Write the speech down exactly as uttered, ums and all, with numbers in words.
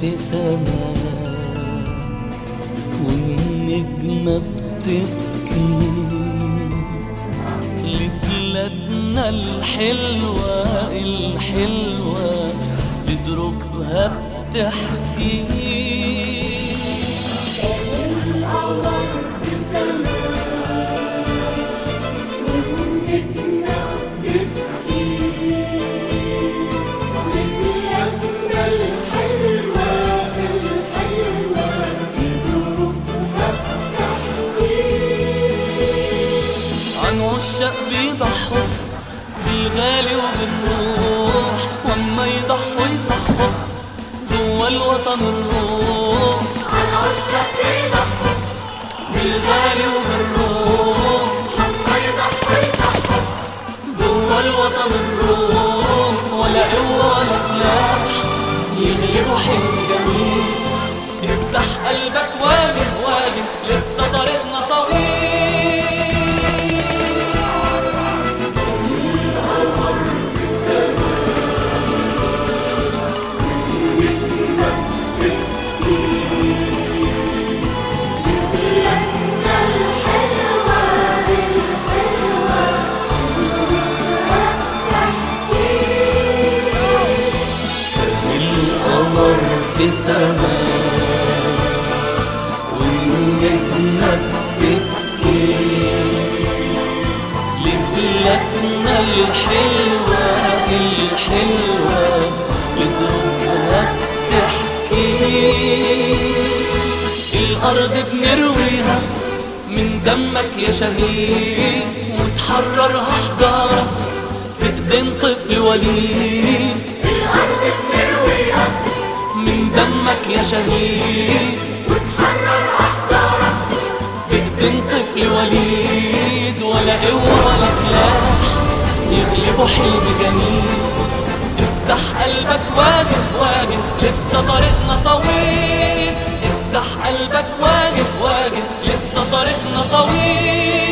في سماء والنجمة بتبكي لبلادنا الحلوة الحلوة لدروبها بتحكي. القمر في سماء والنجمة بتبكي لبلادنا الحلوة الحلوة لدروبها بتحكي. عن عشاق بيضحوا بالغالي وبالروح لما يضحوا يصحوا جوا الوطن الروح. عن عشاق بيضحوا بالغالي وبالروح لما يضحوا يصحوا جوا الوطن الروح. ولا قوة ولا سلاح يغلبوا حلم جميل. افتح قلبك واجه واجه لسه طريقنا طويل. القمر في السماء والنجمة بتبكي لبلادنا الحلوة الحلوة لدروبها بتحكي. القمر في سماء والنجمة بتبكي لبلادنا الحلوة الحلوة لدروبها بتحكي. الأرض بنرويها من دمك يا شهيد وتحررها حجارة في ايدين طفل وليد. الأرض بنرويها من دمك يا شهيد وتحررها حجارة في ايدين طفل وليد. ولا قوة ولا سلاح يغلبوا حلم جميل. افتح قلبك واجه واجه لسه طريقنا طويل. افتح قلبك واجه واجه لسه طريقنا طويل.